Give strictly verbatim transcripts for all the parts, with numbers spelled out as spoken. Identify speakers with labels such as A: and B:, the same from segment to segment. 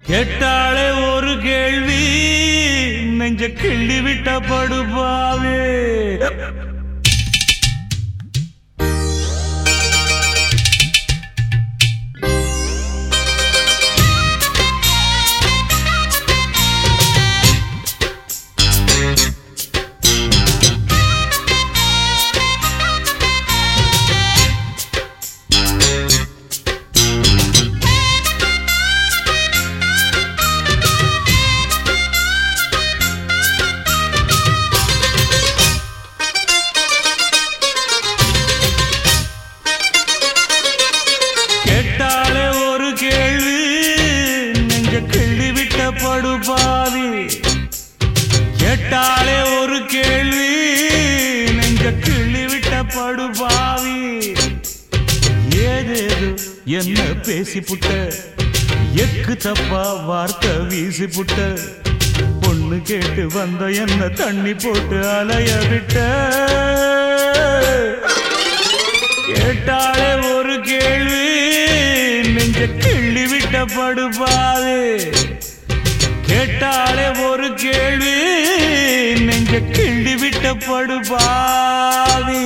A: கேட்டாளே ஒரு கேள்வி நெஞ்ச கிள்ளி விட்ட படுபாவே. கேட்டாளே ஒரு கேள்வி நெஞ்ச கிள்ளி விட்ட படுபாவி. கேட்டாளே ஒரு கேள்வி நெஞ்ச கிள்ளி விட்ட படுபாவி. ஏதேது என்ன பேசி புட்ட, எக்கு தப்பா வார்த்தை வீசி புட்ட, பொண்ணு கேட்டு வந்த என்ன தண்ணி போட்டு அலைய விட்ட. கேட்டாளே ஒரு கேள்வி நெஞ்ச கிள்ளி விட்ட படுபாவே. கேட்டாளே ஒரு கேள்வி நெஞ்ச கிள்ளி விட்ட படுபாவி.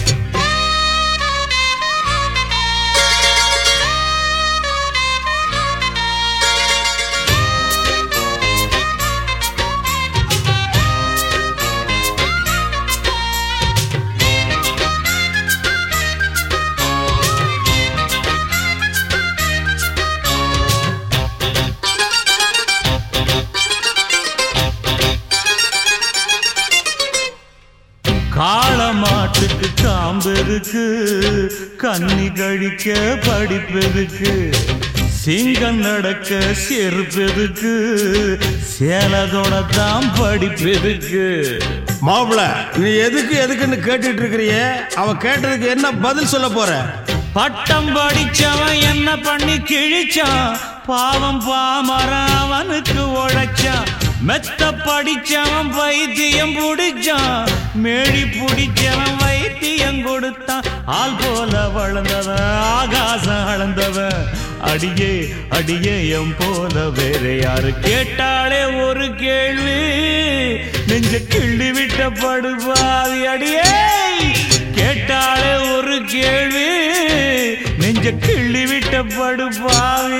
A: காளமாட்டுக்கு காம்பெருக்கு, கன்னி கழிக்க படிப்பெருக்கு, சிங்கம் நடக்க செருப்பெருக்கு, சேலதோட தான் படிப்பெருக்கு.
B: மாப்பிள, நீ எதுக்கு எதுக்குன்னு கேட்டுட்டு இருக்கிறிய? அவ கேட்டதுக்கு என்ன பதில் சொல்ல போற?
A: பட்டம் படிச்சவன் என்ன பண்ணி கிழிச்சான், பாவம் பாமரன் அவனுக்கு உழைச்சான். மெத்த படிச்சவன் வைத்தியம் புடிச்சான், மேடி புடிச்சவன் வைத்தியம் கொடுத்தான். ஆள் போல வளர்ந்தவன் ஆகாசம் அளந்தவன், அடியே அடியே எம் போல வேற யாரு. கேட்டாளே ஒரு கேள்வி நெஞ்ச கிள்ளி விட்ட படுபாவி. அடியே கேட்டாளே ஒரு கேள்வி நெஞ்ச கிள்ளி விட்ட படுபாவி.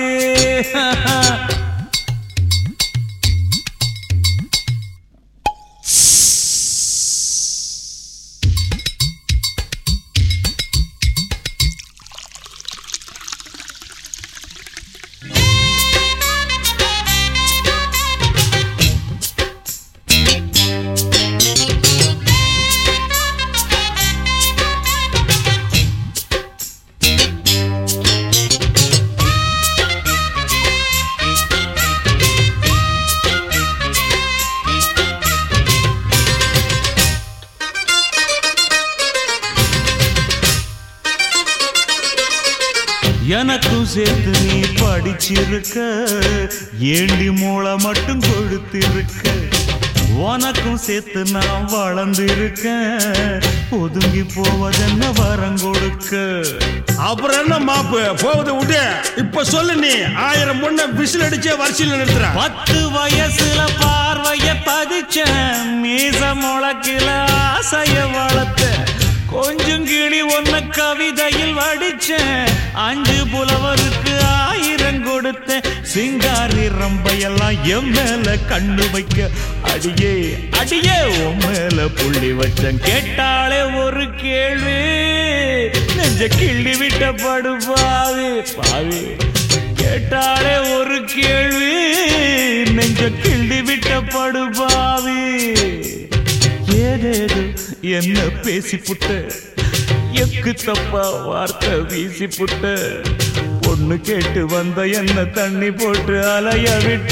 A: எனக்கும் சேர்த்து நீ படிச்சிருக்க, ஏண்டி மூளை மட்டும் கொடுத்திருக்க. உனக்கும் சேர்த்து நான் வளர்ந்திருக்கேன், ஒதுங்கி போவதென்ன வரம் கொடுக்க.
B: அப்புறம் என்ன மாப்பு போகுது விட்டு. இப்ப சொல்லு, நீ ஆயிரம் பொண்ண விசில் அடிச்சே வரிசையில் நிறுத்துற.
A: பத்து வயசுல பார்வைய பதிச்சேன், மீச முளக்கில ஆசைய வளர்த்த. கொஞ்சம் கிளி ஒன்ன கவிதையில் வடிச்சேன், அஞ்சு புலவருக்கு ஆயிரம் கொடுத்தேன். சிங்காரி ரம்பையெல்லாம் என் மேல கண்ணு வைக்க, அடியே அடியே உன் மேல புள்ளி வச்சேன். கேட்டாளே ஒரு கேள்வி நெஞ்ச கிள்ளி விட்ட படுபாவி பாவி. கேட்டாளே ஒரு கேள்வி நெஞ்ச கிள்ளி விட்ட படுபாவி. ஏதேது என்ன பேசி புட்ட, எக்கு தப்பா வார்த்தை வீசி புட்ட, பொண்ணு கேட்டு வந்த என்ன தண்ணி போட்டு அலைய விட்ட.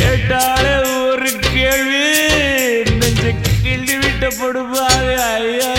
A: கேட்டாலே ஒரு கேள்வி நெஞ்ச கிள்ளி விட்ட படுபாவே. ஐயா